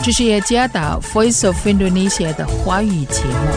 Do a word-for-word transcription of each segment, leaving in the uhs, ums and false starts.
这是耶加达 Voice of Indonesia 的华语节目。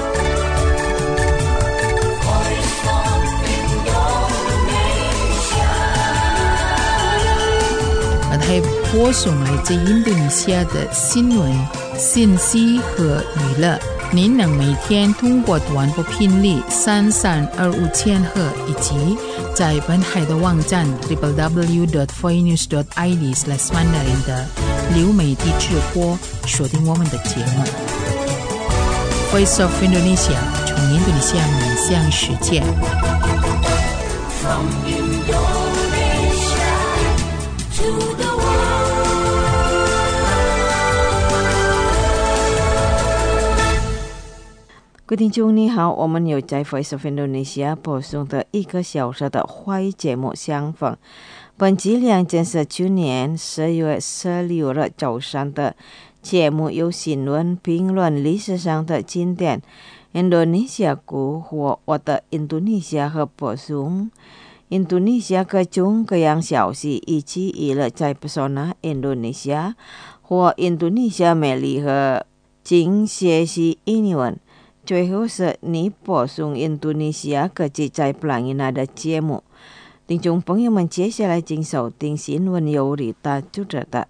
还播送来自印度尼西亚的新闻、信息和娱乐。您能每天通过短波频率三三二五千赫，以及在本海的网站 double-u double-u double-u dot voinews dot i d slash mandarin 的流媒体直播锁定我们的节目。Voice of Indonesia 从印度尼西亚面向世界。From Indonesia to the 各位听众你好，我们有在 Voice of Indonesia 播送的一个小时的华语节目相逢。本集两件是去年十月十六日早上的节目，有新闻评论历史上的经典印度尼西亚古或我的印度尼西亚和播送印度尼西亚各种各样消息，以及娱乐在 Pesona Indonesia 或印度尼西亚美丽和经学习英文。最后是你播送印度尼西亚各自在 Pelangina 的节目。听众朋友们，接下来请收听新闻由李大主持的。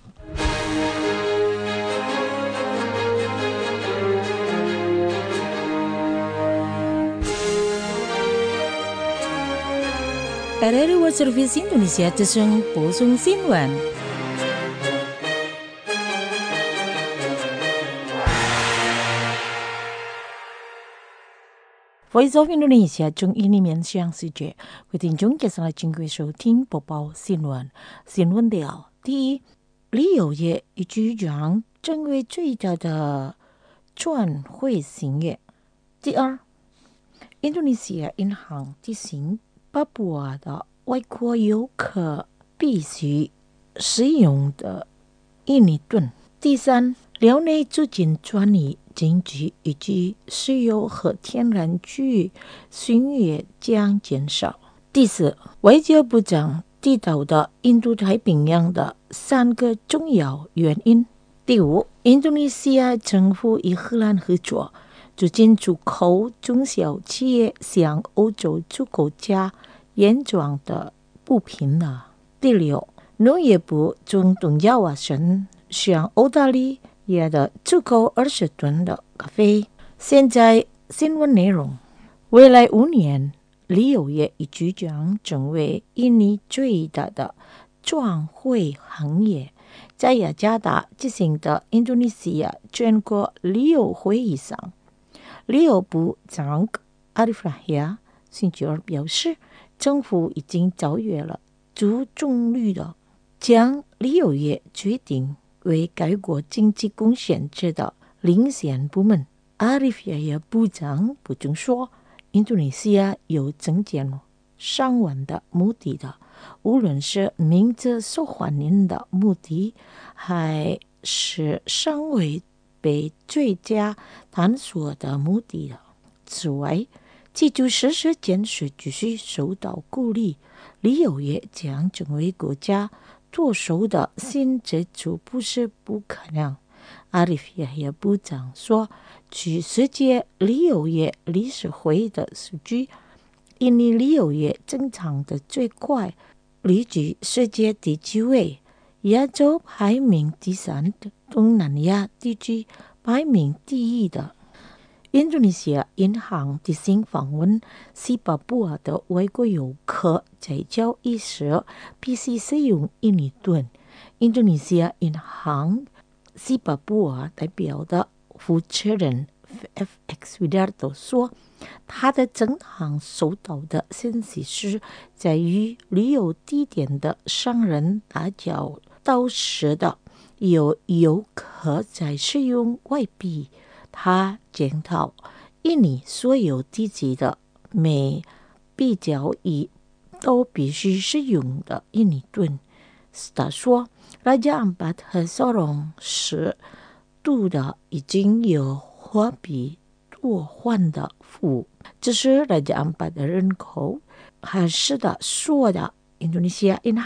R R I World Service Indonesia 之声播送新闻。Voice of Indonesia 从印尼面向世界，为听众介绍了经过收听播报新闻。新闻条：第一，旅游业与局长成为最大的转会行业。第二，印度尼西亚银行提醒巴布亚的外国游客必须使用的印尼盾。第三，辽内资金转移经济以及石油和天然气输业将减少。第四，外交部长提到的印度太平洋的三个重要原因。第五，印度尼西亚政府与荷兰合作，促进出口中小企业向欧洲出口价严重的不平衡。第六，农业部从东亚瓦省向澳大利亚的出口二十吨的咖啡。现在新闻内容：未来五年，旅游业与局长成为印尼最大的转会行业。在雅加达举行的印度尼西亚全国旅游会议上，旅游部长阿里弗拉亚星期二表示，政府已经超越了主中率的，将旅游业决定为该国经济贡献者的领先部门。阿里弗亚部长补充说，印度尼西亚有增减上万的目的的，无论是名字受欢迎的目的，还是尚未被最佳探索的目的的。此外，基础设施建设继续受到鼓励，旅游业将成为国家多数的新支柱不是不可能。阿里弗亚部长说，据世界旅游业理事会的数据，印尼旅游业增长的最快，旅居世界第七位，亚洲排名第三的，东南亚地区排名第一的。印度尼西亚银行提醒访问西巴布亚的外国游客在交易时必须使用印尼盾。印度尼西亚银行西巴布亚代表的负责人 F X Widarto 说，他的银行收到的信息是，在与旅游地点的商人打交道时的有游客在使用外币。他检讨印尼所有地区的每笔交易都必须使用的印尼盾。他说，Raja Ampat和Sorong 时度的已经有货币兑换的服务，这是 Raja Ampat 的人口还是的说的印度尼西亚银行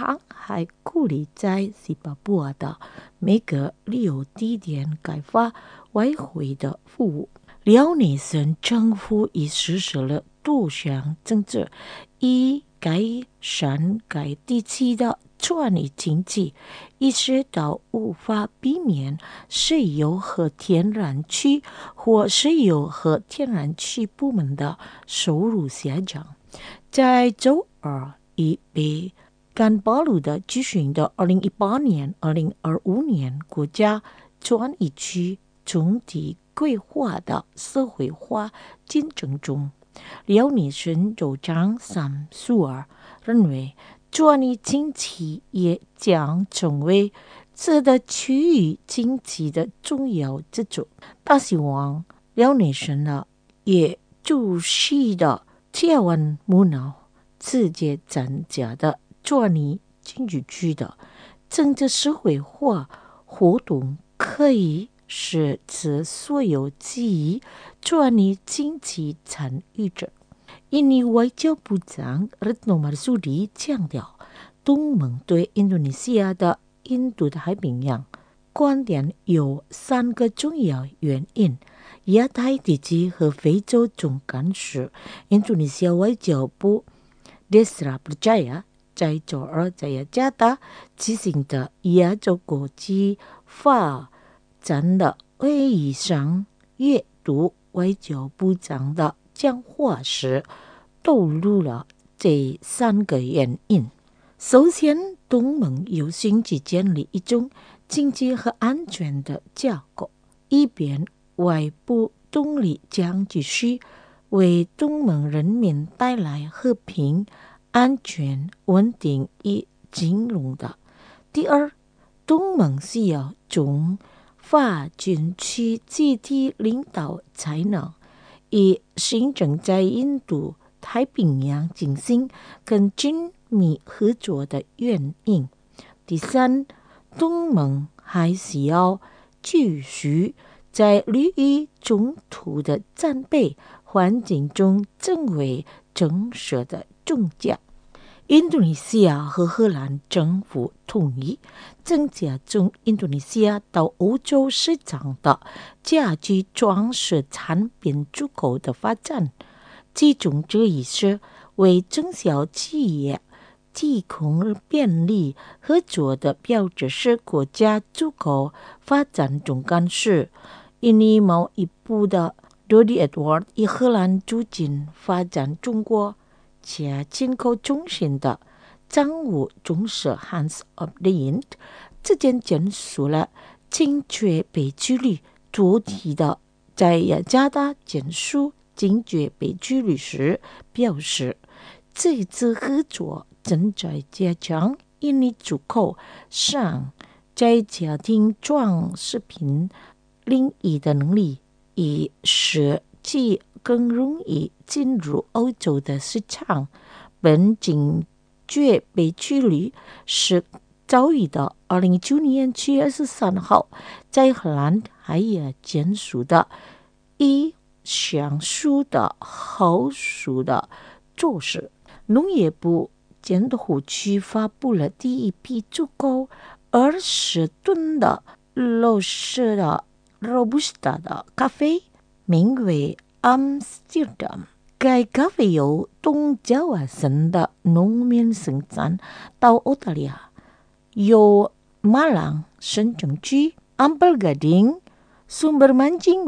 还鼓励在西巴布亚的每个旅游地点开发外汇的服务。辽宁省政府已实施了多项政策，以改善该地区的转移经济，意识到无法避免石油和天然气或石油和天然气部门的收入下降。在周二已被干巴鲁的举行的二零一八年、二零二五年国家转移区总体规划的社会化进程中，辽宁省州长sam苏尔认为，转移经济也将成为这个区域经济的重要支柱。他希望辽宁省呢也注视的台湾目脑直接增加的转移经济区的政治社会化活动，可以使这所有基于转移经济参与者。印尼外交部长 Retno Marsudi 强调，东盟对印度尼西亚的印度太平洋观点有三个重要原因。亚太地区和非洲总干事印度尼西亚外交部 Desra Percaya 在周二在雅加达举行的亚洲国际发展的会议上阅读外交部长的讲话时透露了这三个原因。首先，东盟有心去建立一种经济和安全的架构，以便外部动力将继续为东盟人民带来和平、安全、稳定与金融的。第二，东盟需要中发展区集体领导才能，以形成在印度太平洋进行更紧密合作的原因。第三，东盟还需要继续在利益冲突的战备环境中成为正式的中介。印度尼西亚和荷兰政府同意增加从印度尼西亚到欧洲市场的家居装饰产品出口的发展，其中之一是为中小企业提供便利合作的标志式国家出口发展总干事。印尼贸易部的 Dodi Edward 以荷兰促进发展中国且进口中心的商务总司 Hans of the Ind 之间结束了经济被拘率主题的在雅加达结束经济被拘率时表示，这次合作正在加强印尼出口商在家庭装饰品领域的能力，以使其更容易进入欧洲的市场。本经济被拘率是遭遇到二零一九年七月二十三号在荷兰海牙结束的以上述的后述的措施。农业部监督区发布了第一批足够二十吨的罗氏的 Robusta 的咖啡，名为 Amsterdam。该咖啡由东爪哇省的农民生产到澳大利亚，由马朗省政区、Ampel Gading、Sumber Mancing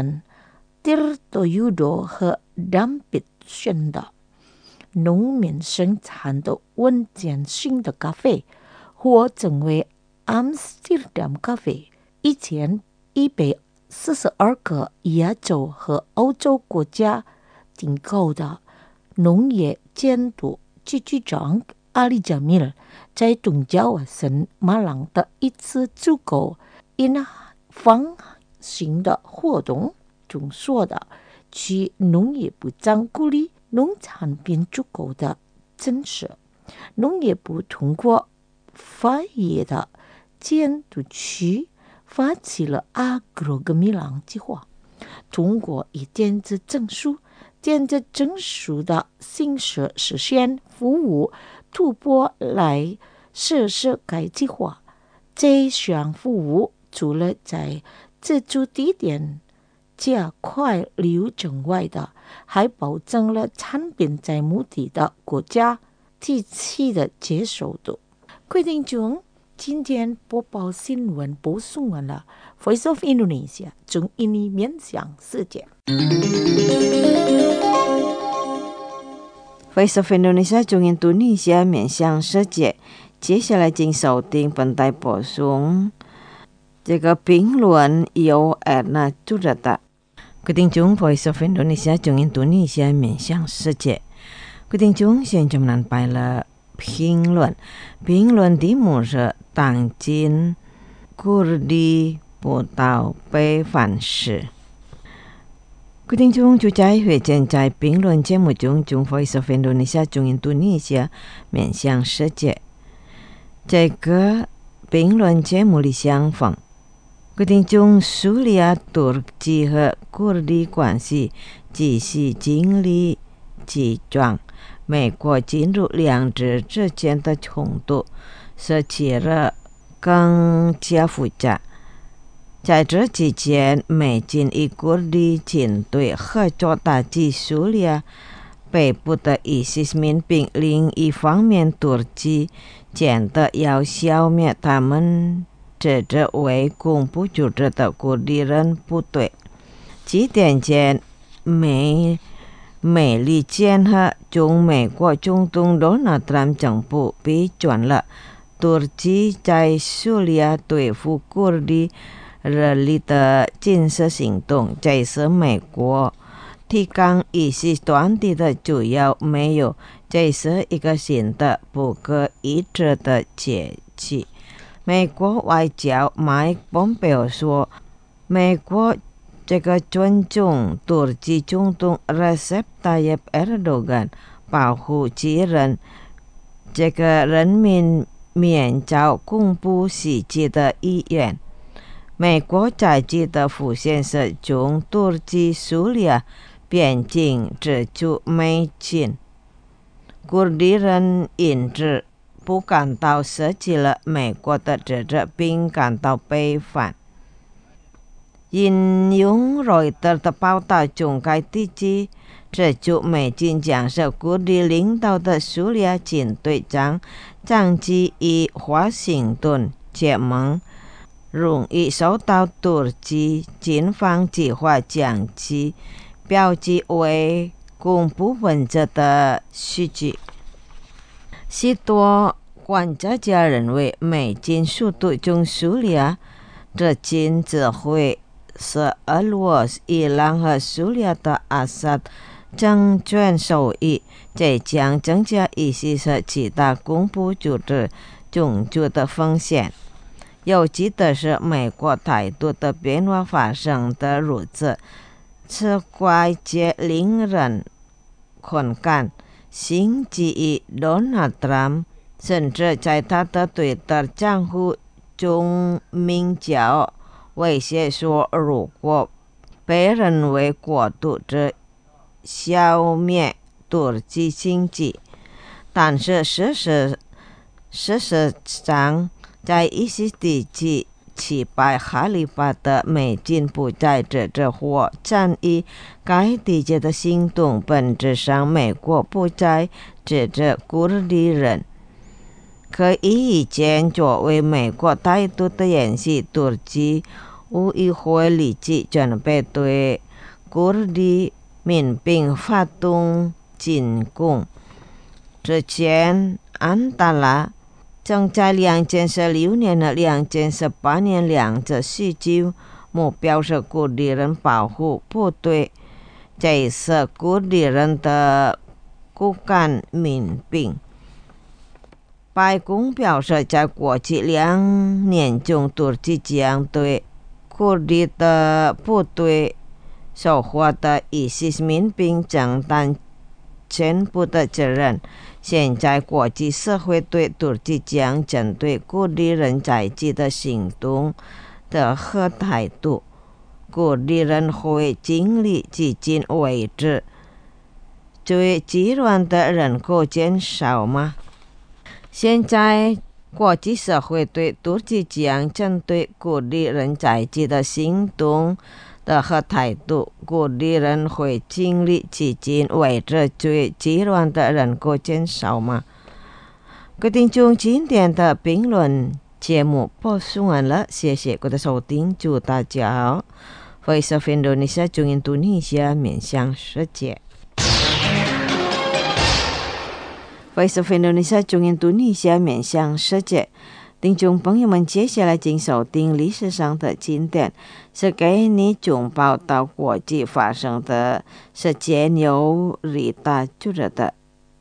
Wetan、Tirtoyudo 和 Dampit 县的农民生产的稳健性的咖啡，或称为 Amsterdam 咖啡。以前已被四十二个亚洲和欧洲国家订购的农业监督局局长阿里加米尔在东爪哇省马朗的一次出口因方行的活动中说的，其农业部长鼓励农产品出口的增设。农业部通过发业的监督区发起了阿格格米朗计划，通过以电子证书电子证书的形式实现服务突破来设施该计划。这项服务除了在自助地点加快流程外的，还保证了产品在目的的国家地区的接受度。各位听众，今天播报新闻播送完了 Voice of Indonesia 中印尼面向世界。 Voice of Indonesia 中印度尼西亚面向世界，接下来请收听本台播送这个评论由 Erna 主持的。各位听众 Voice of Indonesia 中印度尼西亚面向世界。各位听众，现在我们来了评论。评论题目是当今kurdi đi bộ tàu被反噬。各位听众，就在会见在评论节目中，中 Voice of Indonesia 中印度尼西亚面向世界。这个评论节目里相逢，各位听众，叙利亚、土耳其和kurdi关系继续经历激壮。美国进入两者之间的冲突，使其了更加复杂。在这期间，美军与kurdi军队合作打击叙利亚北部的伊斯兰民兵，另一方面，土耳其觉得要消灭他们这支为恐怖组织的kurdi人部队。几点间，美美利坚和中美国总统 Donald Trump 政府批准了土耳其在叙利亚对付kurdi人力的军事行动，这是美国提纲伊斯团体的主要没有，这是一个新的不可一致的节气。美国外交 Mike Pompeo 说，美国这个尊重土耳其总统 Recep Tayyip Erdogan 保护其人这个人民免遭恐怖袭击的意愿。美国在记的浮现是从土耳其叙利亚边境直出美军，kurdi人因此不感到失去了美国的支持，并感到被反。引用瑞德的报道中，该地区这就美军将是kurdi领导的叙利亚军队将长期与华盛顿结盟，容易受到土耳其军方计划将其标记为恐怖分子的袭击。许多观察家认为，美军速度从叙利亚的军指挥是俄罗斯、伊朗和叙利亚的阿萨德政权手艺，这将增加伊斯兰其他恐怖组织种族的风险。有趣的是，美国态度的变化发生得如此，此外界令人困感。星期一 Donald Trump 甚至在他的推特账户中明叫威胁说，如果被认为过度之消灭土耳其经济。但是事实事实上，在一些地区击败哈里发的美军不再支持或参与该地区的行动，本质上美国不再支持kurdi人。可以以前作为美国态度的演习，土耳其无疑会立即准备对kurdi民兵发动进攻。之前安达拉正在两千十六年和两千十八年两次袭击，目标是kurdi人保护部队，这是kurdi人的骨干民兵。白宫表示，在过去两年中，土耳其将对kurdi的部队收获的伊斯兰民兵承担全部的责任。现在国际社会对土耳其将针对kurdi人在即的行动的和态度。kurdi人会经历至今为止最极端的人口减少吗？现在国际社会对突击将针对鼓励人在籍的行动的和态度，鼓励人会尽力基金为着最极端的人口减少吗？各位听众，今天的评论节目播送完了，谢谢各位的收听，祝大家好。Voice of Indonesia 中印度尼西亚面向世界。Voice of Indonesia 中印度尼西亚面向世界。听众朋友们，接下来请收听历史上的经典，是给你中报道国际发生的事件由李大主持的。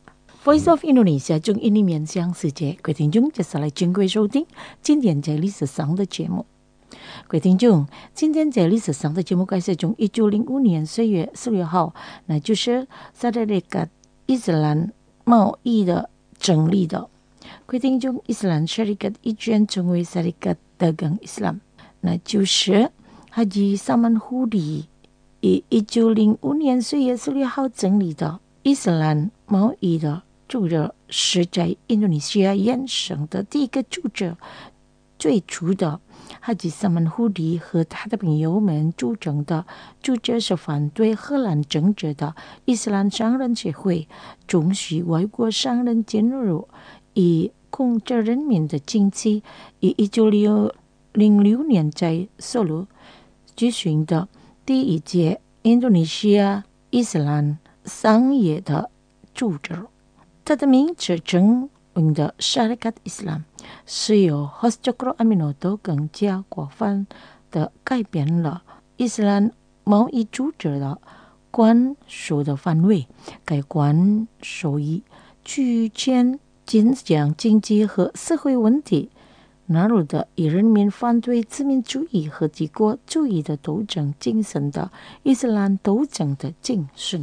Voice of Indonesia 中印尼面向世界，各位听众接下来请各位收听今天在历史上的节目。各位听众，今天在历史上的节目开始从一九零五年四月十六号，那就是萨德里格伊斯兰贸易的成立的。各位听众，伊斯兰 Syarikat 一卷成为 Syarikat Dagang Islam， 那就是哈吉萨曼胡里以一九零五年四月十六号成立的伊斯兰贸易的组织，是在印度尼西亚衍生的第一个组织。最初的哈吉萨曼胡里和他的朋友们组成的组织是反对荷兰政治的伊斯兰商人协会，准许外国商人进入，以控制人民的经济。以一九零六年在首都举行的第一届印度尼西亚伊斯兰商业的组织，它的名字中文的 Syarikat Islam 是由 Hoscokro Aminoto 更加广泛的改变了伊斯兰贸易组织的管束的范围。该管束以局限影响经济和社会问题，纳入的以人民反对殖民主义和帝国主义的斗争精神的伊斯兰斗争的精神。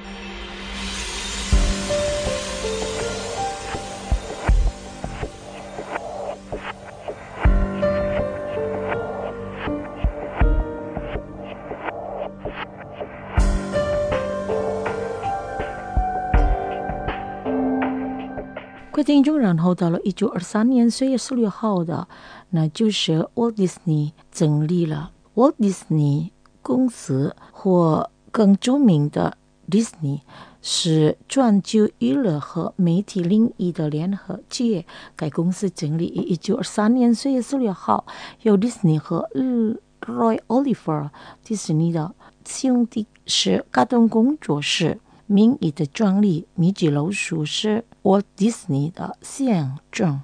各位听众，然后到了一九二三年四月十六号的，那就是 Walt Disney 成立了 Walt Disney 公司，或更著名的 Disney， 是全球娱乐和媒体领域的联合企业。该公司成立于一九二三年四月十六号，由 Disney 和 Roy Oliver 迪士尼的兄弟是卡通工作室。名义的专利米奇老鼠是 Walt Disney 的象征。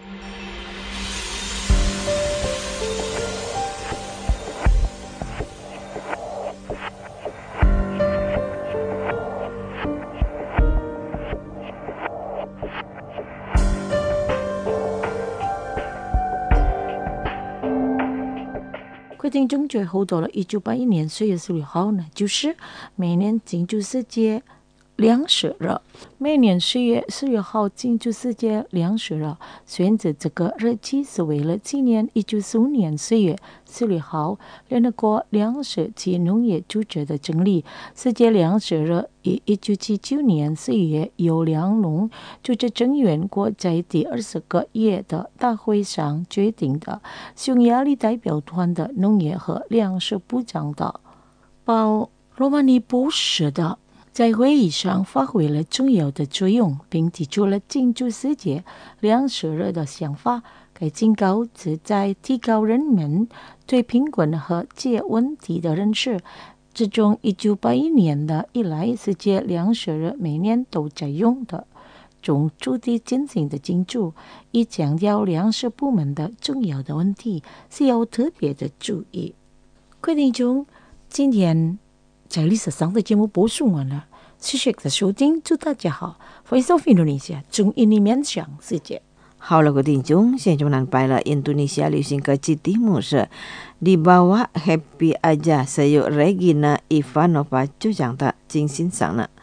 各位听众，最后到了一九八一年四月十六号呢，就是每年庆祝世界粮食日。每年四月十六号庆祝世界粮食日，选择这个日期是为了纪念一九四五年四月十六号联合国粮食及农业组织的成立。世界粮食日于一九七九年四月由粮农组织成员国在第二十个月的大会上决定的。匈牙利代表团的农业和粮食部长的鲍罗曼尼博士的在会议上发挥了重要的作用，并提出了庆祝世界粮食日的想法。该警告旨在提高人们对贫困和就业问题的认识。自从一九八一年的以来，世界粮食日每年都在用的种主题进行的庆祝，以强调粮食部门的重要的问题，是要特别的注意。各位听众，今天在历史上的节目播送完了，谢谢的收听，祝大家好。Voice of Indonesia 中印尼面向世界。 好了，各位听众，现在menampai了Indonesia 流行歌曲题目是 Dibawa Happy Aja， saya Regina Ivanova 就讲的精心赏了。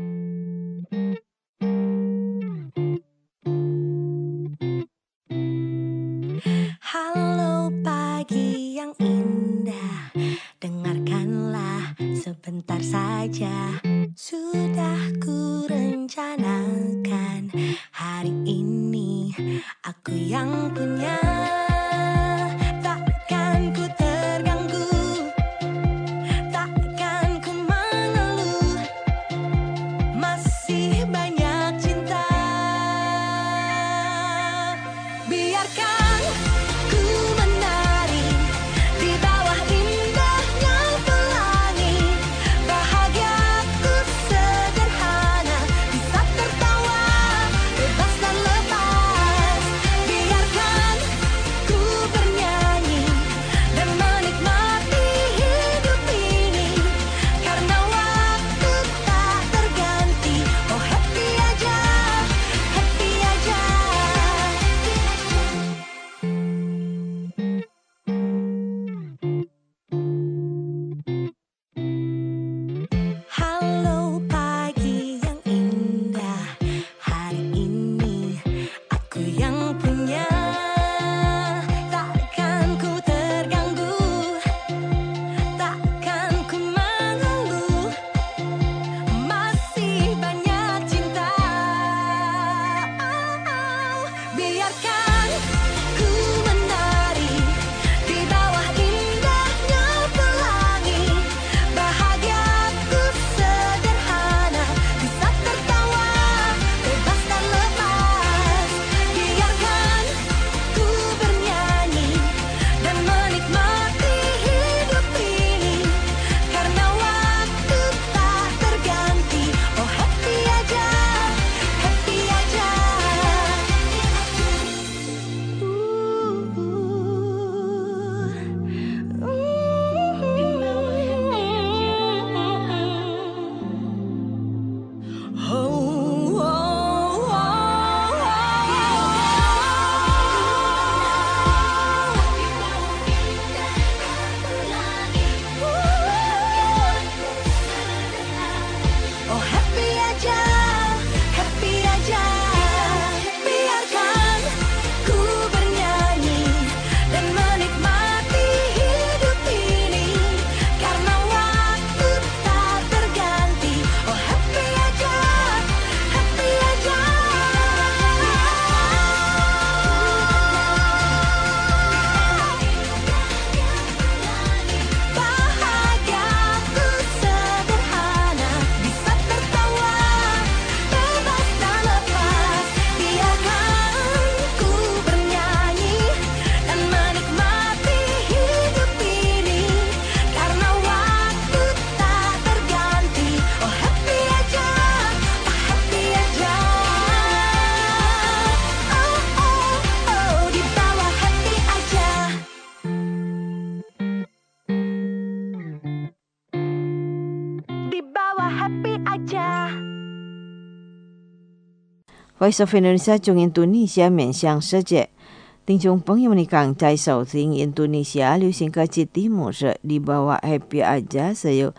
Halo pagi yang indah, dengarkanlah sebentar saja. Sudah ku rencanakan hari ini, aku yang Oh happy aja, happy aja. Biarkan ku bernyanyi dan menikmati hidup ini, karena waktu tak terganti. Oh happy aja, happy aja. Bahagiaku sederhana, bisa tertawa bebas dan lepas. Biarkan ku bernyanyi dan menikmati hidup ini, karena waktu tak terganti. Oh happy aja, oh happy aja. Oh oh oh, di bawah happy aja. Di bawah happy aja. Voice of Indonesia 中印度尼西亚面向世界，听众朋友们，你刚在收听印度尼西亚流行歌曲节目是《Di Bawah Happy Aja》，是由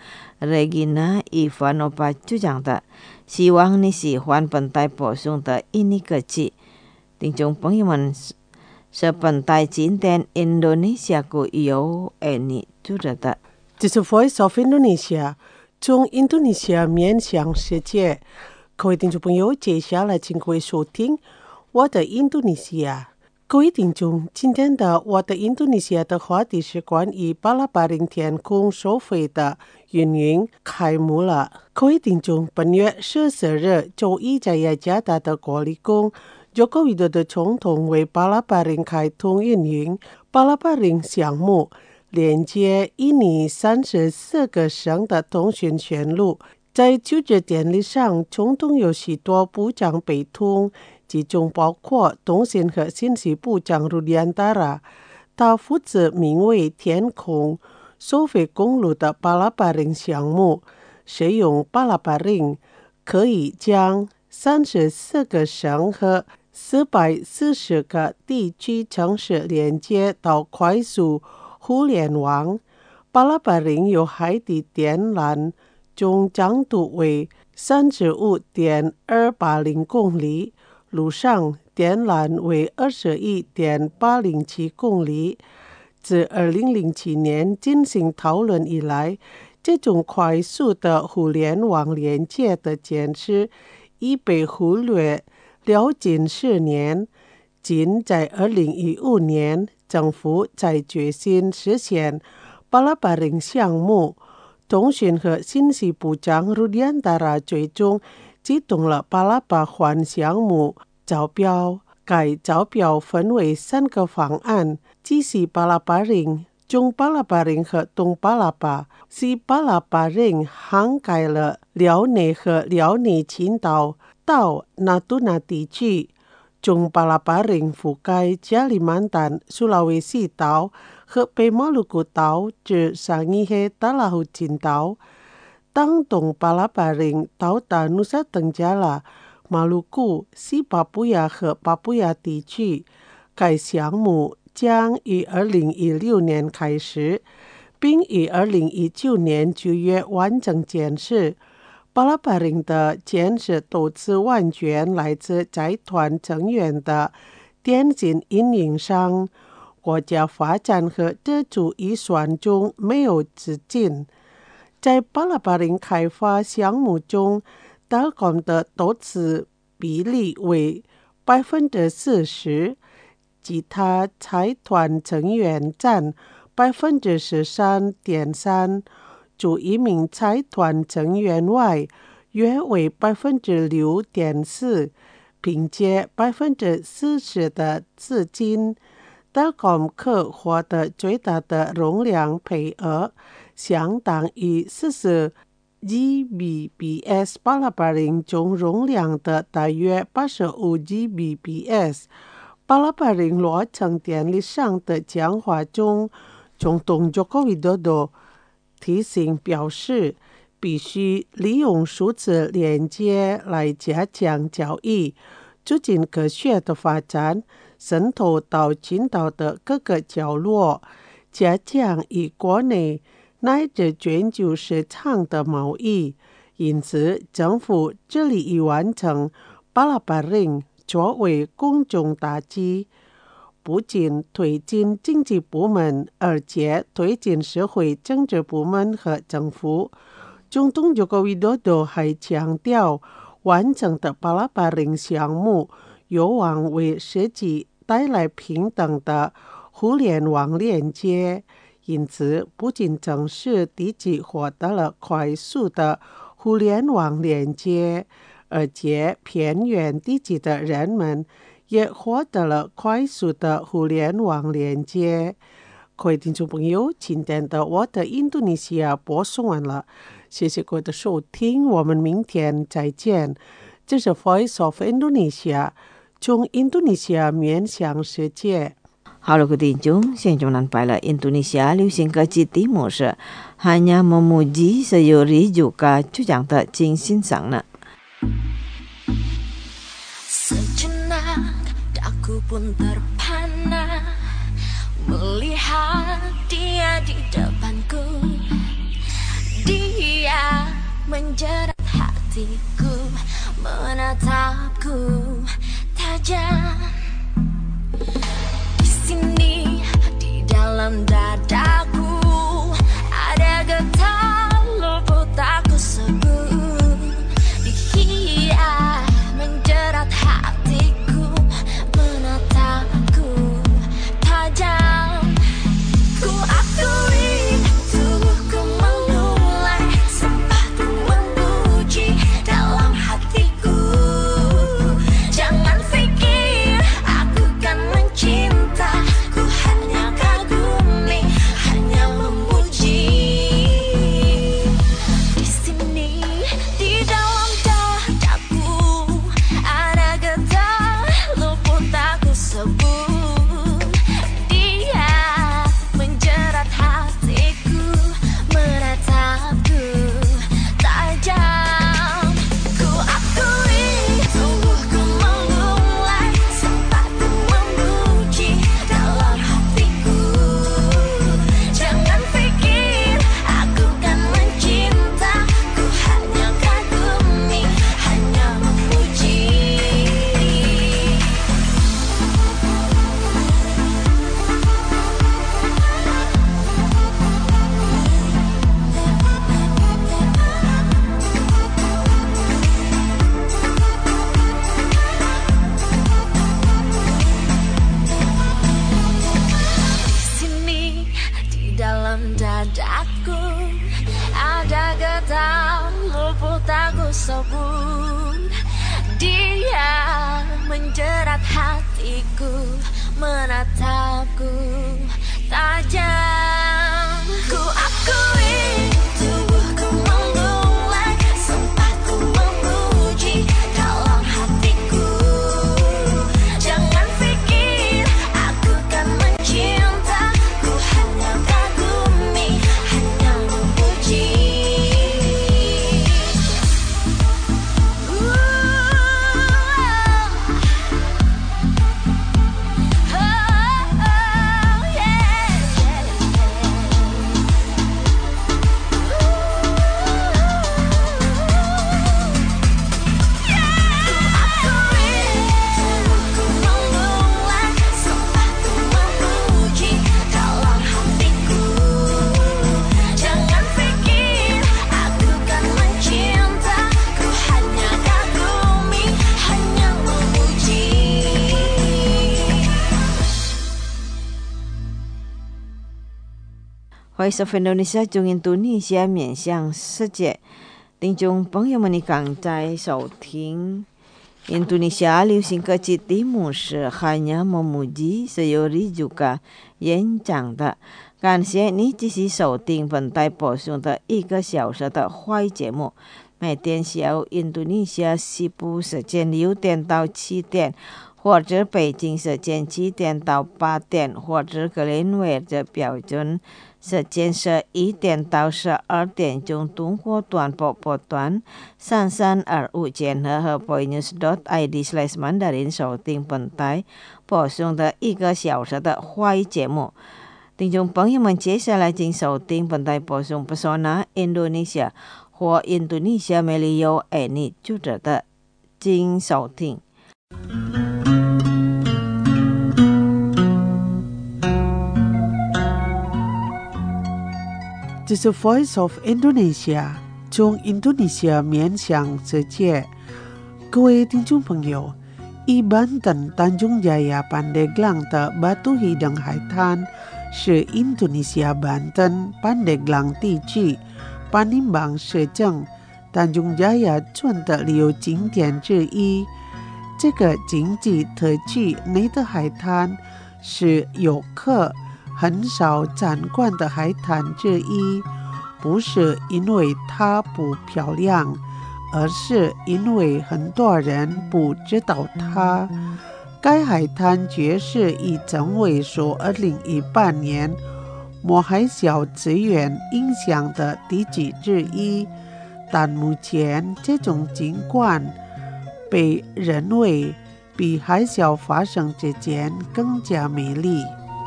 Regina Ivanova 主讲的。希望你喜欢本台播送的印尼歌曲。听众朋友们，是本台今天印度尼西亚国由印尼主持的。 这是 Voice of Indonesia 中印度尼西亚面向世界。各位听众朋友，接下来请各位收听我的印度尼西亚。各位听众，今天的我的印度尼西亚的话题是关于巴拉巴林天空收费的运营开幕了。各位听众，本月十四日周一在雅加达的国立宫，Joko Widodo总统为巴拉巴林开通运营巴拉巴林项目，连接印尼三十四个省的通讯线路。在就职典礼上，总统有许多部长陪同，其中包括通信和信息部长 Rudiantara。他负责名为天空收费公路的巴拉巴林项目。使用巴拉巴林可以将三十四个省和四百四十个地区城市连接到快速互联网。巴拉巴林有海底电缆，总长度为 三十五点二八零公里，陆上电缆为 二十一点八零七公里。自二零零七年进行讨论以来，这种快速的互联网连接的建设已被忽略了近十年。仅在二零一五年，政府才决心实现巴拉巴林项目。通讯和信息部长 Rudiantara 最终启动了巴拉巴环项目招标。该招标分为三个方案：即西巴拉巴林、中巴拉巴林和东巴拉巴。西巴拉巴林涵盖了辽内和辽宁群岛到纳杜纳地区，中巴拉巴林覆盖加里曼丹、苏拉威西岛和北马鲁古岛至桑伊黑达拉湖群岛。当东巴拉巴林到达努萨登加拉、马鲁古、西巴布亚和巴布亚地区，该项目将于二零一六年开始，并于二零一九年九月完成建设。巴拉巴林的建设投资完全来自财团成员的电信运营商，国家发展和自主预算中没有资金。在巴拉巴林开发项目中，Telkom 的投资比例为百分之四十，其他财团成员占百分之十三点三，除一名财团成员外，约为百分之六点四，凭借百分之四十的资金。Telkom 可获得最大的容量配额，相当于四十 G B P S 巴拉巴林总容量的大约八十五 G B P S。巴拉巴林落成典礼上的讲话中，总统 Joko Widodo 提醒表示，必须利用数字连接来加强教育，促进科学的发展，渗透到群岛的各个角落，加强与国内乃至全球市场的贸易， 因此政府致力于完成巴拉巴令作为公众大计，不仅推进经济部门，而且推进社会政治部门和政府。总统Joko Widodo还强调，完整的巴拉巴令项目有望为设计带来平等的互联网连接，因此不仅城市地级获得了快速的互联网连接，而且偏远地区的人们也获得了快速的互联网连接。各位听众朋友，今天的我的印度尼西亚播送完了，谢谢各位的收听，我们明天再见。这是 Voice of Indonesia， 从印度尼西亚面向世界。 Halo ketinjung, Senjong Nanpaila Indonesia Liu Singkaji Timur hanya memuji Sayuri juga Cujang Tak Jing Sinsang. Sejenak daku pun terpana melihat dia di depanku. Dia menjerat hatiku, menatapku tajam. Di sini, di dalam dadaku, ada getar luput aku sebut. Dia menjerat hatiku, menatapku tajam. Ku akui tubuhku memulai sempat memuji dalam hatiku. Jangan pikir aku kan mencinta, ku hanya kagumi, hanya memuji. Di sini, di dalam dadaku, ada getar luput aku sebut. Dia menjerat hatiku, menatapku tajam. Ku akui tubuhku memulai sempat memuji dalam hatiku. Jangan pikir aku kan mencinta, ku hanya kagumi, hanya memuji. Di sini, di dalam dadaku, ada getar luput aku sebut. Dia menjerat hatiku, menatapku tajam. Ku akui tubuhku memulai sempat memuji dalam hatiku. Jangan pikir aku kan mencinta, ku hanya kagumi, hanya memuji. Jangan pikir aku kan mencinta, ku hanya kagumi, hanya memuji. Voice of Indonesia 中印度尼西亚面向世界，听众朋友们，你刚在收听印度尼西亚流行歌曲题目是 Hanya Memuji Sayuri Juga 演讲的。感谢你继续收听本台播送的一个小时的华语节目，每天下午印度尼西亚西部时间六点到七点，或者北京时间七点到八点，或者格林威治标准时间十一点到十二点钟，通过短波波段三三二五千赫和 boynews dot i d slash mandarin 收听本台播送的一个小时的华语节目。听众朋友们，接下来请收听本台播送 Pesona Indonesia 或印度尼西亚美丽有爱你就值得经收听。 这是 Voice of Indonesia， 从印度尼西亚面向世界。各位听众朋友，以Banten Tanjung Jaya Pandeglang的 Batu Hideng 海滩是印度尼西亚Banten Pandeglang 地区Panimbang 市政 Tanjung Jaya 村的旅游景点之一。这个经济特区内的海滩是游客很少参观的海滩之一，不是因为它不漂亮，而是因为很多人不知道它。该海滩爵士已成为受二零一八年莫海啸资源影响的地区之一，但目前这种景观被认为比海啸发生之前更加美丽。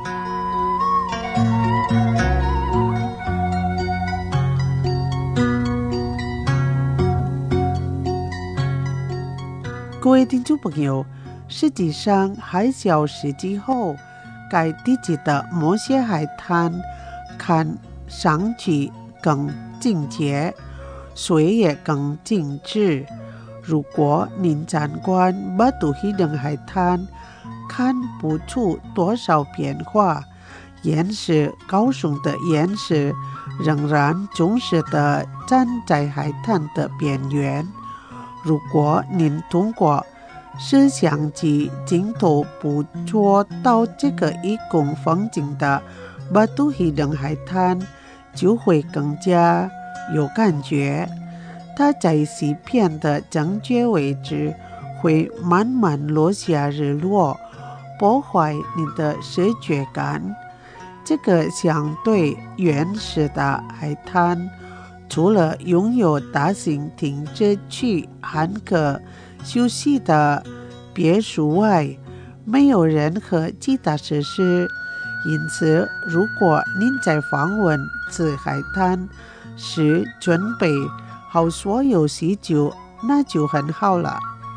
各位听众朋友，实际上海啸时期后，该地区的某些海滩看上去更清洁，水也更静止。如果您参观Batu Hideng 海滩，看不出多少变化，岩石高耸的岩石仍然忠实地站在海滩的边缘。如果您通过摄像机镜头捕捉到这个一公风景的Batu Hideng 海滩，就会更加有感觉。它在西边的正确位置会慢慢落下日落，破坏你的视觉感。这个相对原始的海滩，除了拥有大型停车区和可休息的别墅外，没有任何其他设施。因此，如果您在访问此海滩时准备好所有需求，那就很好了。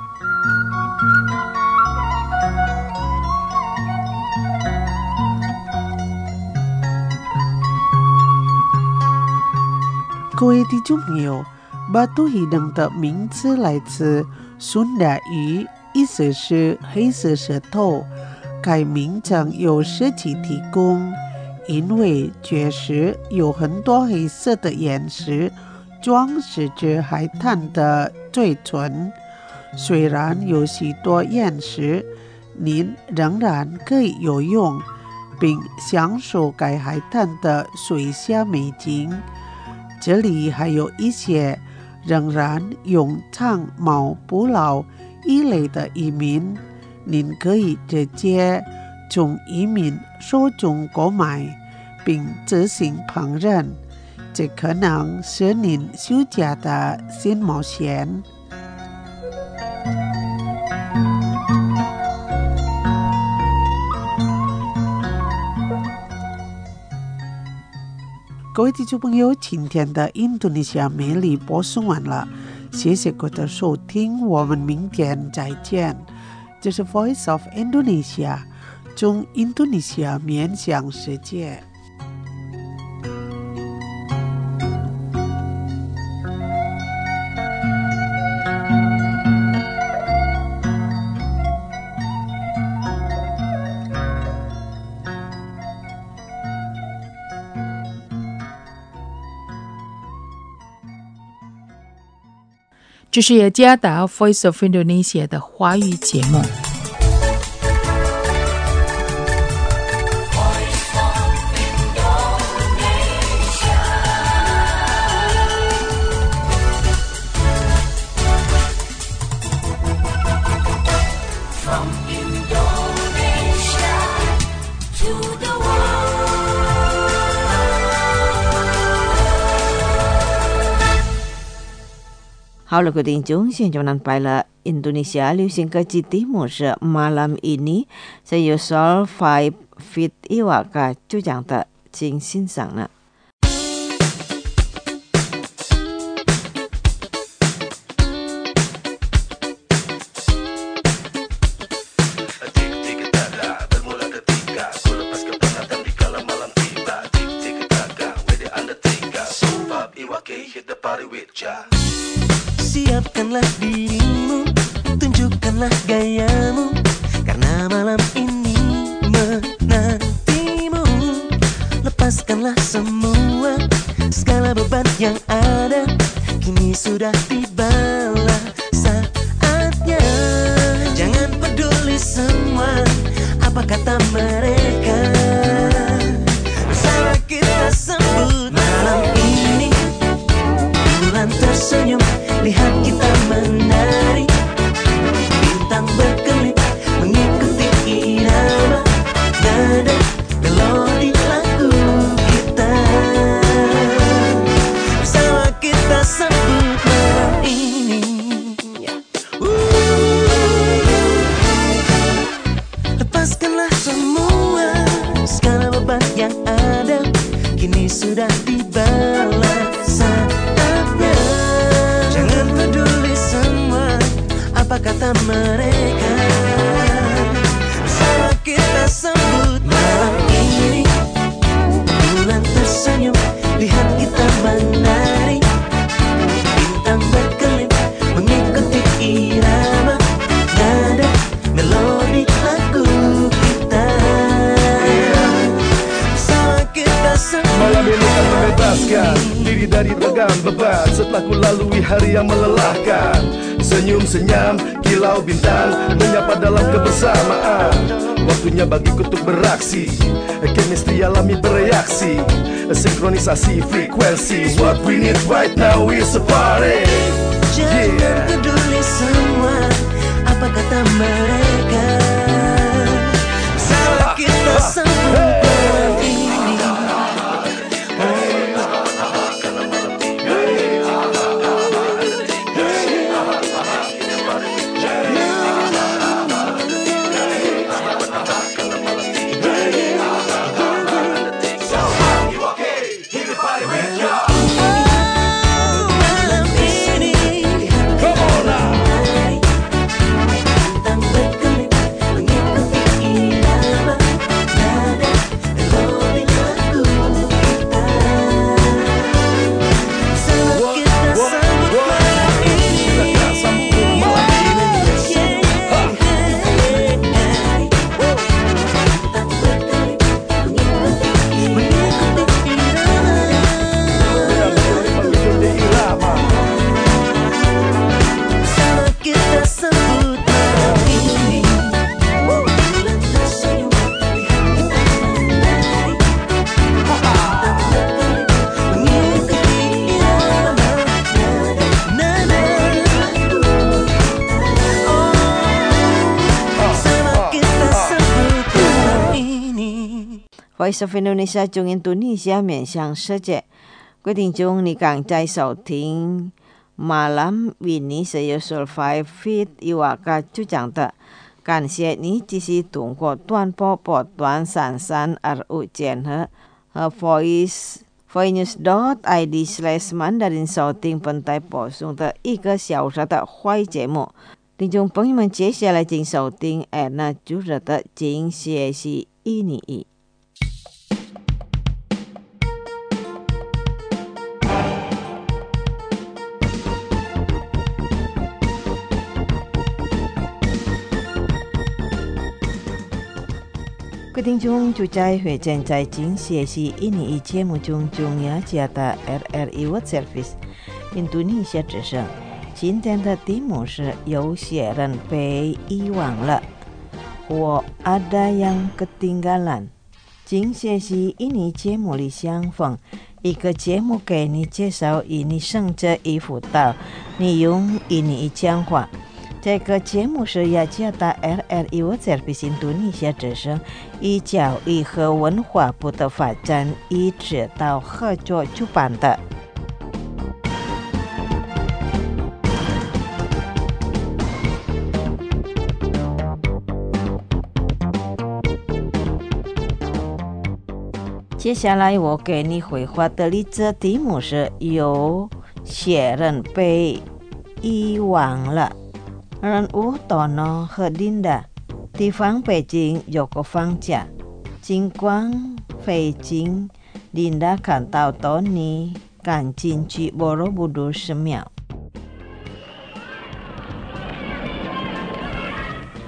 各位听众朋友， Batu Hideng 的名字来自苏达语，意思是黑色石头。该名称由设计提供，因为确实有很多黑色的岩石装饰着海滩的嘴唇。虽然有许多岩石，您仍然可以游泳，并享受该海滩的水下美景。这里还有一些仍然用长矛捕捞鱼类的渔民，您可以直接从渔民手中购买，并自行烹饪。这可能是您休假的新冒险。各位听众朋友，今天的印度尼西亚美丽播送完了，谢谢各位的收听，我们明天再见。这是 Voice of Indonesia， 从印度尼西亚面向世界。 这是雅加达 Voice of Indonesia 的华语节目。 好了，各位听众，现在nampak了 Indonesia 流行歌曲题目是 Malam Ini， saya Sol Five Feet Iwaka 就这样的请欣赏了。 Beranilah dirimu, tunjukkanlah gayamu, karena malam ini menantimu. Lepaskanlah semua segala beban yang ada, kini sudah tibalah saatnya. Jangan peduli semua apa kata mereka, bersama kita sambut malam ini. Bulan tersenyum, lihat kita menari, bintang berkelip mengikuti irama nada melodi lagu kita. Bersama kita sambut malam ini. Lepaskanlah semua segala beban yang ada, kini sudah tibalah saatnya. Jangan peduli semua apa kata mereka, bersama kita sambut malam ini. Bulan tersenyum, lihat kita menari, bintang berkelip mengikuti irama nada melodi lagu kita. Bersama kita sambut Malam ini kan membebaskan diri dari ragam beban, setelah ku lalui hari yang melelahkan. Senyum senyam kilau bintang menyapa dalam kebersamaan. Waktunya bagiku untuk beraksi, chemistry alami bereaksi, sinkronisasi frekuensi. What we need right now is a party. Jangan Yeah. peduli semua apa kata mereka, bersama kita sambut malam ini. Malam ini bintang berkelip mengikuti irama nada melodi lagu kita. Bersama kita sambut malam ini. Bintang berkelip mengikuti irama. Bersama kita sambut malam ini. Bulan tersenyum, lihat kita menari, bintang berkelip mengikuti irama nada lagu kita. Bersama kita sambut malam ini. Voice of Indonesia 中印度尼西亚面向世界，各位听众，你刚在收听 Malam ini saya Sulfai Fit Iwaka 就讲的，感谢你继续通过短波波段三三二五键和和 Voice voicenews dot i d slash Mandarin 收听本台播送的一个小时的坏节目。听众朋友们，接下来请收听安娜主持的《今学习印尼语》。各位听众，就在会正在今学习印尼语节目中，中亚加的 R R I World Service 印度尼西亚之声。今天的题目是有些人被遗忘了，或 ada yang ketinggalan。今学习印尼节目里相逢，一个节目给你介绍印尼生这一辅导，你用印尼语讲话。这个节目是雅加达 R R I World Service 印度尼西亚之声以教育和文化部的发展与指导合作主办的。接下来我给你绘画的例子题目是有些人被遗忘了。人物多诺和琳达，地方北京有个放假，尽管北京，琳达看到多尼赶进去 Borobudur 寺庙。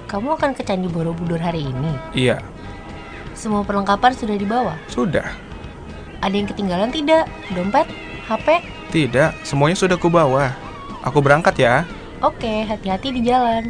kamu akan ke Candi Borobudur hari ini? Iya. Semua perlengkapan sudah dibawa? Sudah. Ada yang ketinggalan tidak? Dompet? H P? Tidak, semuanya sudah kubawa. Aku berangkat ya. Oke, hati-hati di jalan.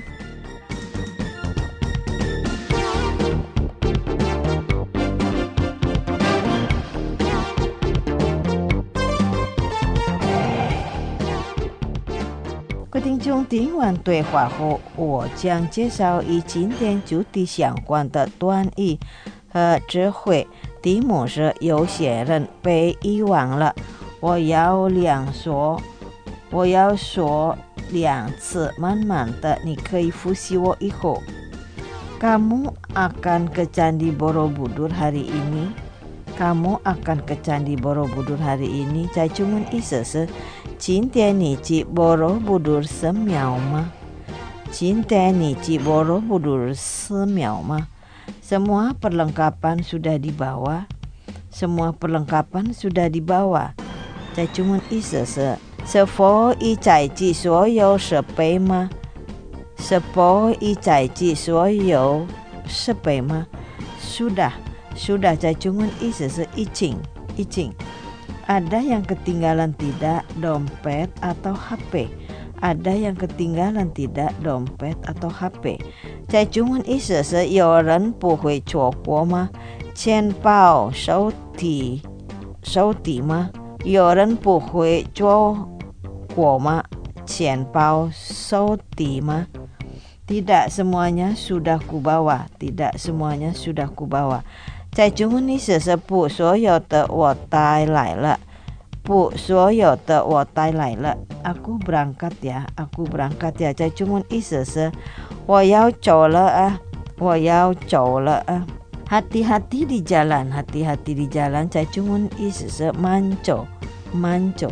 各位听众听完对话后，我将介绍与今天主题相关的短语和智慧。题目是有些人被遗忘了。我要两说，我要说两次，慢慢的，你可以复习我以后。Kamu akan ke Candi Borobudur hari ini? Kamu akan ke Candi Borobudur hari ini? 在中文意思是今天你去 Borobudur 寺庙吗？今天你去 Borobudur 寺庙吗？ Semua perlengkapan sudah dibawa. Semua perlengkapan sudah dibawa. 在中文意思是是否已载具所有设备吗？是否已载具所有设备吗？ Sudah. Sudah 在中文意思是已经，已经。Ada yang ketinggalan tidak dompet atau H P? Ada yang ketinggalan tidak dompet atau H P? 在中文意思是有人不会错过吗？钱包、手提、手提吗？有人不会错过吗？钱包、手提吗？ Tidak semuanya sudah kubawa. Tidak semuanya sudah kubawa. 在中文意思是不所有的我带来了，不所有的我带来了。Aku berangkat ya, aku berangkat ya. 在中文意思是我要走了啊，我要走了啊。Hati-hati di jalan, hati-hati di jalan. 在中文意思是慢走，慢走。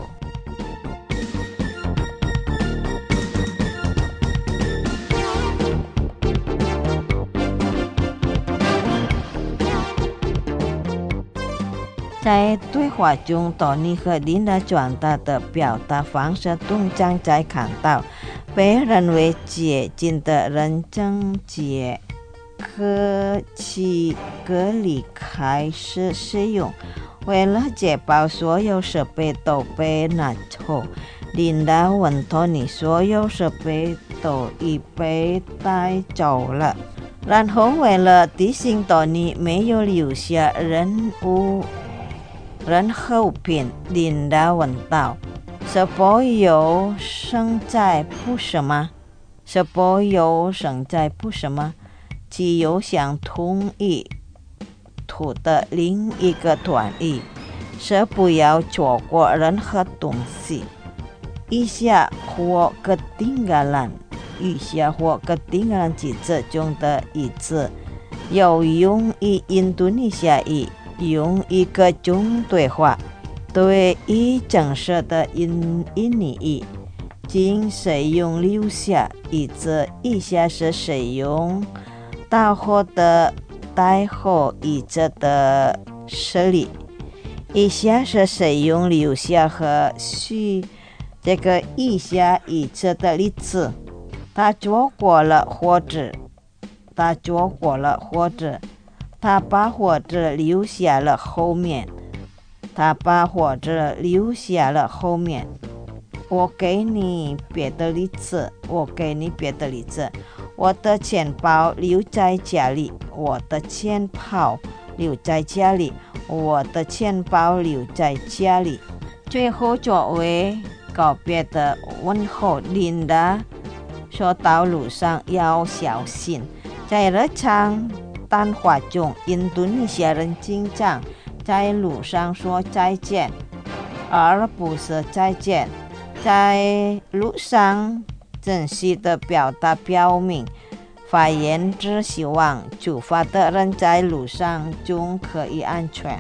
在对话中，托尼和琳达转达的表达方式通常在看到被认为接近的人正解客气隔离开始使用。为了确保所有设备都被拿走，琳达问托尼所有设备都已被带走了。然后为了提醒托尼没有留下任务人后品，琳达问道：“是否有剩在不是吗？是否有剩在不是吗？”具有相同意图的另一个短语是不要错过任何东西。以下或 ketinggalan， 以下或 ketinggalan 几字中的一字有用于印度尼西亚语。用一个中对话，对于正式的印印尼语，仅使用留下一字，以下是使用大后的带后一字的实例。以下是使用留下和续这个以下一字的例子。他做过了或者，他做过了或者。他把或者留下了后面，他把或者留下了后面。我给你别的例子，我给你别的例子。我的钱包留在家里，我的钱包留在家里，我的钱包留在家里。最后作为告别的问候，琳达说道路上要小心。在日常谈话中，印度尼西亚人经常在路上说再见，而不是再见。在路上真实的表达表明，发言者希望出发的人在路上中可以安全。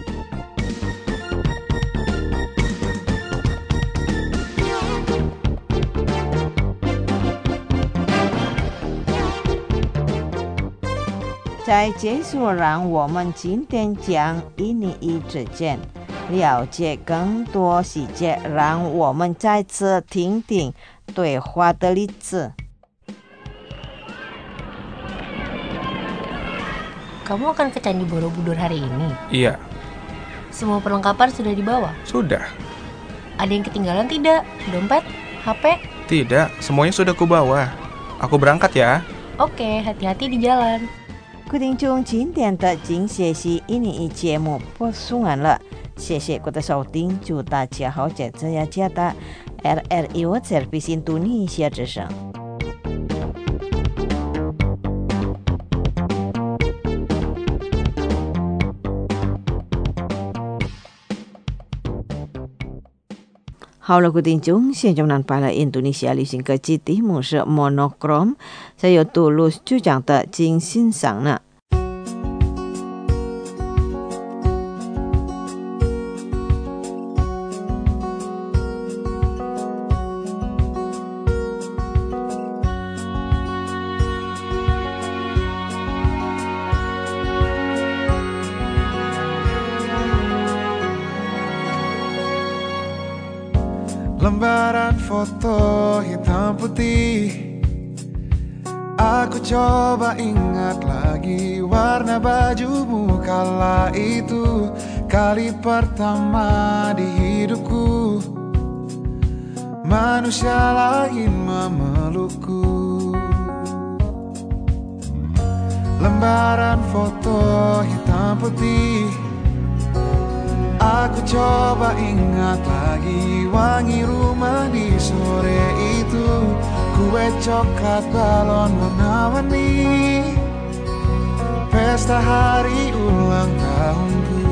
在结束，让我们今天将印尼语之间了解更多细节，让我们再次听听对话的例子。 Kamu akan ke Candi Borobudur hari ini? Iya, Semua perlengkapan sudah dibawa? sudah. Ada yang ketinggalan tidak? Dompet? H P? Tidak, semuanya sudah kubawa. Aku berangkat ya. Oke, hati-hati di jalan. 各位听众，今天的金学习印尼语节目播送完了，谢谢各位的收听，祝大家好，在这样加的 R R I O Service Indonesia 之声。好了，各位听众，现在我们把了印度尼西亚旅行歌曲题目是 Monokrom， saya tulus 主讲的金欣赏呢。 Lembaran foto hitam putih, aku coba ingat lagi warna bajumu kala itu, kali pertama di hidupku manusia lain memelukku. Lembaran foto hitam putih, aku coba ingat lagi wangi rumah di sore itu, kue coklat balon warna-warni, pesta hari ulang tahunku.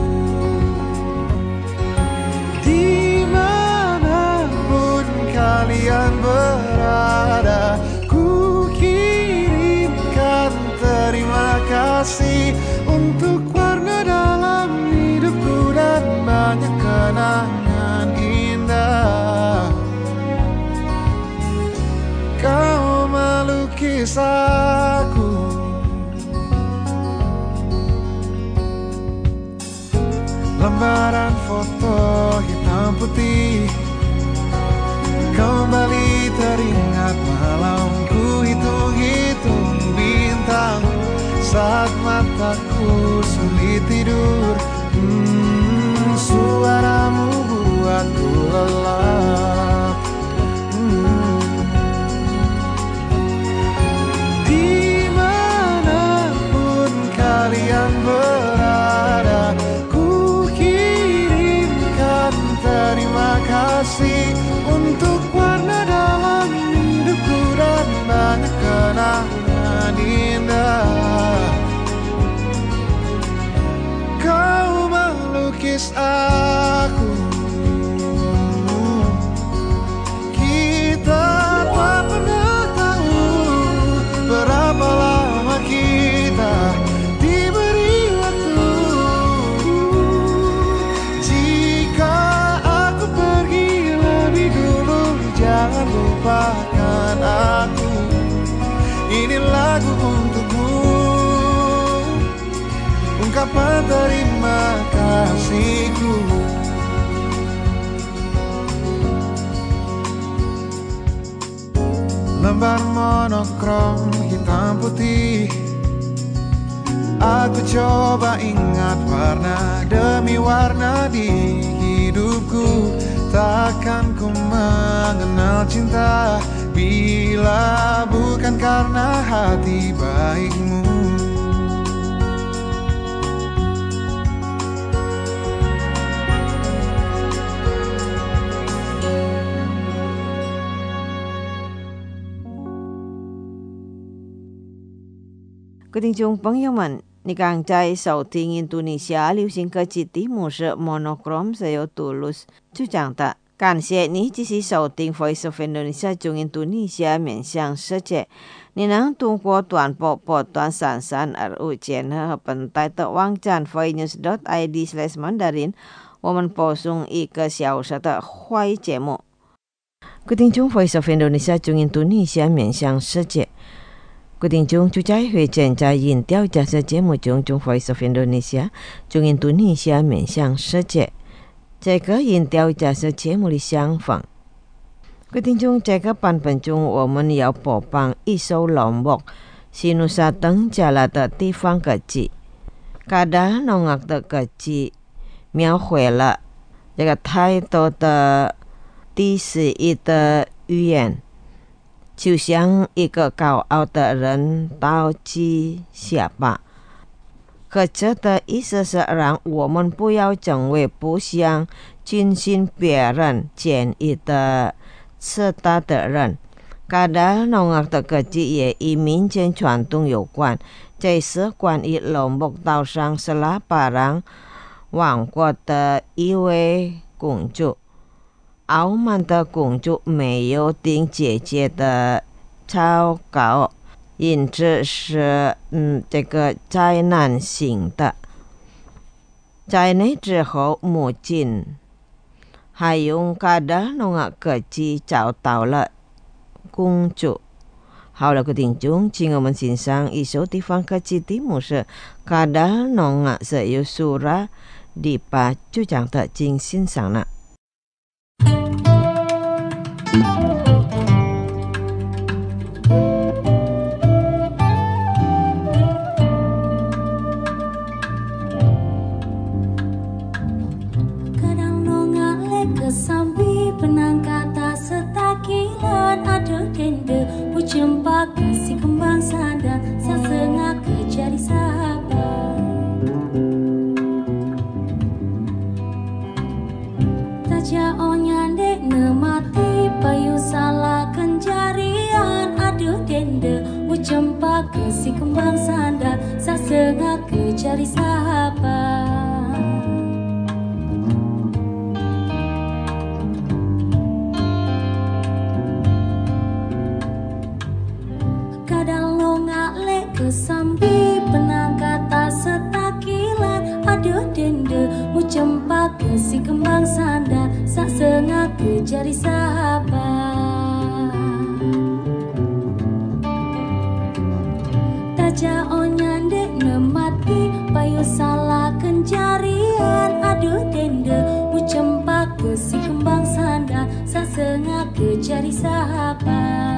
Dimanapun kalian berada, ku kirimkan terima kasih untuk warna dalam hidupku dan banyak kenangan indah. Kau melukis aku, lembaran foto hitam putih, kembali teringat malamku hitung-hitung bintang saat mataku sulit tidur. Hmm, suaramu buatku lelap. Hmm. Dimanapun kalian berada, ku kirimkan terima kasih untuk warna dalam hidupku dan banyak kenangan indah. Kau melukis aku, kita tak pernah tahu berapa lama kita diberi waktu. Jika aku pergi lebih dulu, jangan lupakan aku. Ini lagu untukmu, ungkapan terima kasihku. Lembar monokrom hitam putih, aku coba ingat warna demi warna di hidupku. Takkan ku mengenal cinta bila bukan karena hati baikmu. 各位听众朋友们，你刚在收听印度尼西亚流行歌曲题目是 Monokrom， saya tulus 主讲的。感谢你继续收听 Voice of Indonesia 中印度尼西亚面向世界。你能通过短波波段三三二五键和本台的网站 voinews dot i d slash mandarin， 我们播送一个小时的华语节目。各位听众 Voice of Indonesia 中印度尼西亚面向世界。各位听众，就在会正在引调假设节目中，中 Voice of Indonesia 中印度尼西亚面向世界。这个引调假设节目的相仿。各位听众，这个版本中我们要播放一首老木是努沙登加拉的地方歌曲。 Kada nongak de keji 描绘了这个太多的第十一的语言，就像一个高傲的人倒计下巴。可这的意思是让我们不要成为不想听信别人建议的自大的人。Kada nongak的keji也与民间传统有关，这是关于龙目岛上斯拉巴朗王国的一位公主。傲慢的公主没有听姐姐的祷告，因此是嗯这个灾难性的。在那之后，母亲还用kada nongak keji找到了公主。好了，各位听众，请我们欣赏一首地方歌曲，题目是 Kada Nongak Sayusura Dipa， 就这样的请欣赏了。 Kadang nongak lek kesambi penang kata setakilan ada dende Ucempak si kembang sadar sasengak kejari sahabat Taja onyandek nemati payu salah kenjarian ada dende Ucempak si kembang sadar sasengak kejari sahabat Kesambi penang kata setakilan ada dende Mucempak si kembang sadar sak sengak kejari sahabat Taja onyandek nemati payu salah kenjarian ada dende Mucempak si kembang sadar sak sengak kejari sahabat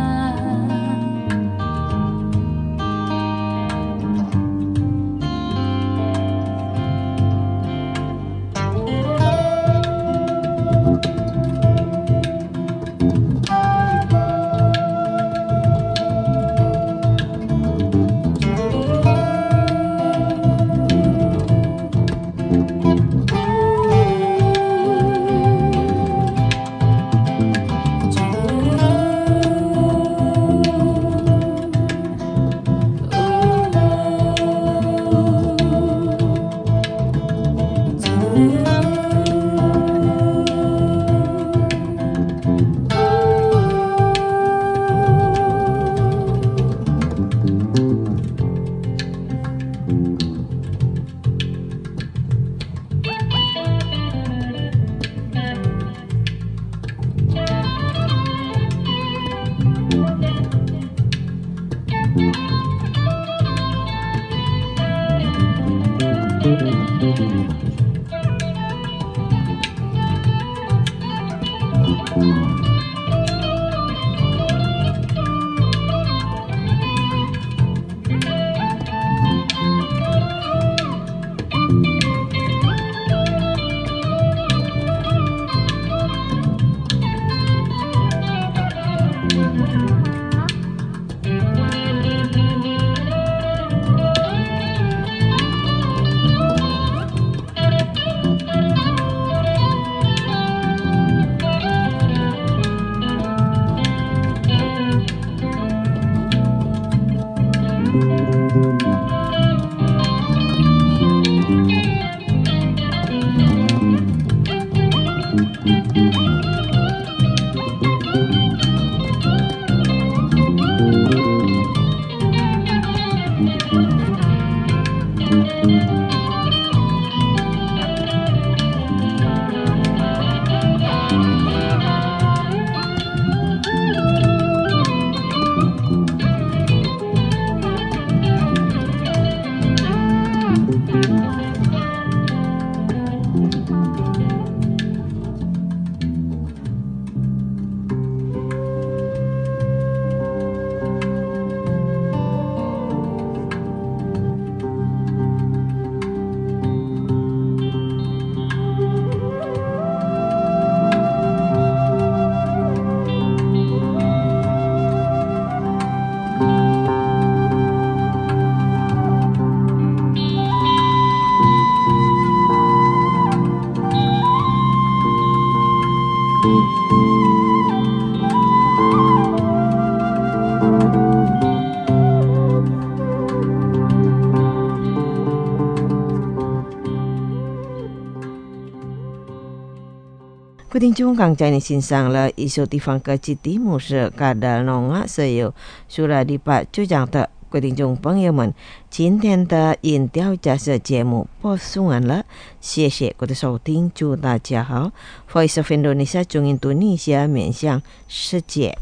各位听众，刚才你欣赏了一首地方歌曲题目是《Kadal Nonga Seyo》，sudah dibacakan的。各位听众朋友们，今天的音调假设节目播送完了，谢谢各位的收听，祝大家好。Voice of Indonesia 中印度尼西亚面向世界。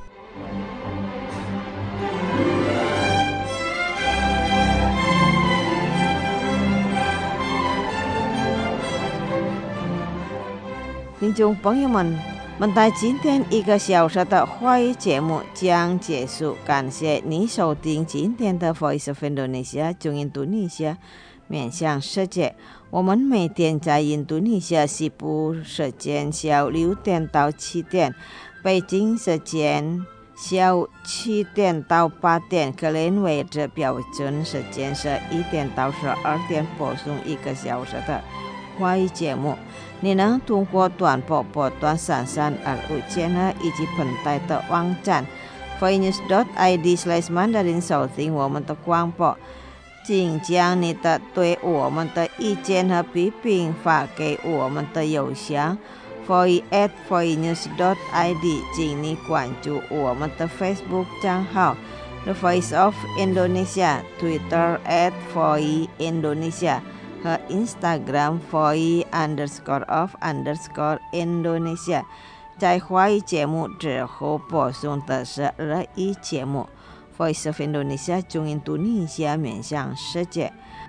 听众朋友们，我们今天一个小时的华语节目将结束，感谢你收听今天的 Voice of Indonesia 中印度尼西亚面向世界。我们每天在印度尼西亚西部时间下午六点到七点，北京时间下午七点到八点，格林威治标准时间是一点到十二点播送一个小时的华语节目。你能通过短波波段三三二五千赫以及本台的网站 voinews dot i d slash mandarin 收听我们的广播，请将你的对我们的意见和批评发给我们的邮箱 voice at voinews dot i d， 请你关注我们的 Facebook 账号 The Voice of Indonesia， Twitter at voice indonesia 和 Instagram voice underscore of underscore Indonesia。 在华语节目之后播送的是日语节目 Voice of Indonesia 中印度尼西亚面向世界。